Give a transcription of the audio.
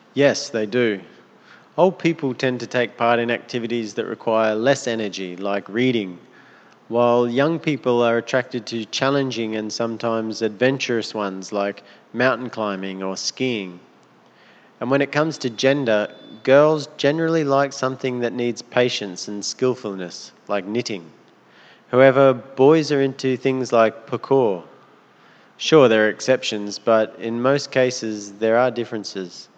Yes, they do. Old people tend to take part in activities that require less energy, like reading, while young people are attracted to challenging and sometimes adventurous ones like mountain climbing or skiing. And when it comes to gender, girls generally like something that needs patience and skillfulness, like knitting. However, boys are into things like parkour. Sure, there are exceptions, but in most cases, there are differences.